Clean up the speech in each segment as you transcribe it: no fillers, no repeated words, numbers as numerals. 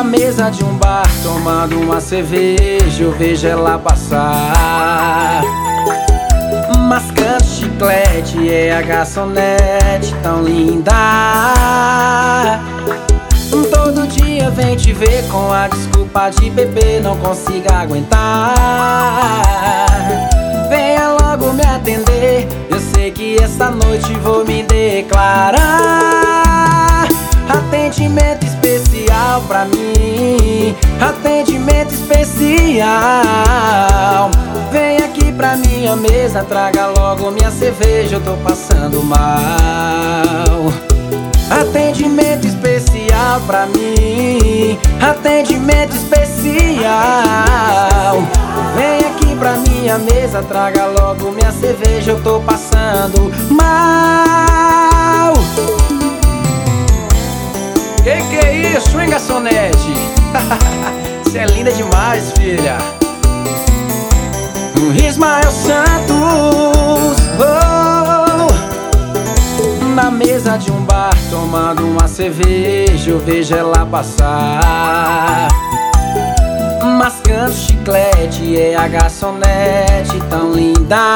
Na mesa de um bar, tomando uma cerveja, eu vejo ela passar, mascando chiclete, é a garçonete tão linda. Todo dia vem te ver com a desculpa de beber, não consigo aguentar. Venha logo me atender, eu sei que essa noite vou me declarar. Atendimento especial pra mim, atendimento especial. Vem aqui pra minha mesa, traga logo minha cerveja, eu tô passando mal. Atendimento especial pra mim, atendimento especial. Vem aqui pra minha mesa, traga logo minha cerveja, eu tô passando mal. Que é isso, hein, garçonete? Cê é linda demais, filha. Ismael Santos, oh. Na mesa de um bar, tomando uma cerveja, eu vejo ela passar, mascando chiclete, é a garçonete tão linda.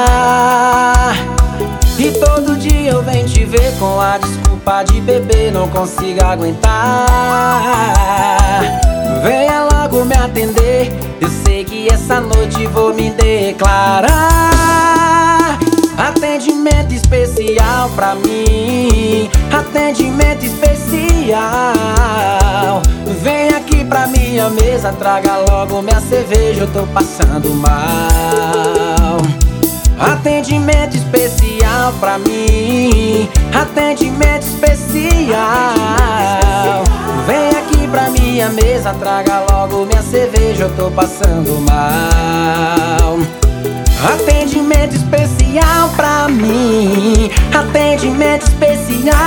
E todo dia eu venho te ver com a desculpa de beber, não consigo aguentar. Venha logo me atender, eu sei que essa noite vou me declarar. Atendimento especial pra mim, atendimento especial. Vem aqui pra minha mesa, traga logo minha cerveja, eu tô passando mal. Atendimento especial pra mim, atendimento especial. Vem aqui pra minha mesa, traga logo minha cerveja, eu tô passando mal. Atendimento especial pra mim, atendimento especial.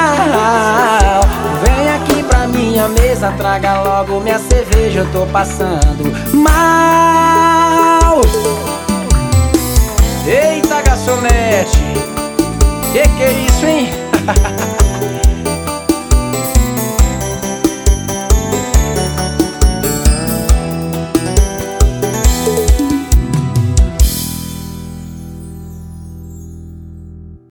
Vem aqui pra minha mesa, traga logo minha cerveja, eu tô passando mal. Eita, garçonete, que é isso, hein?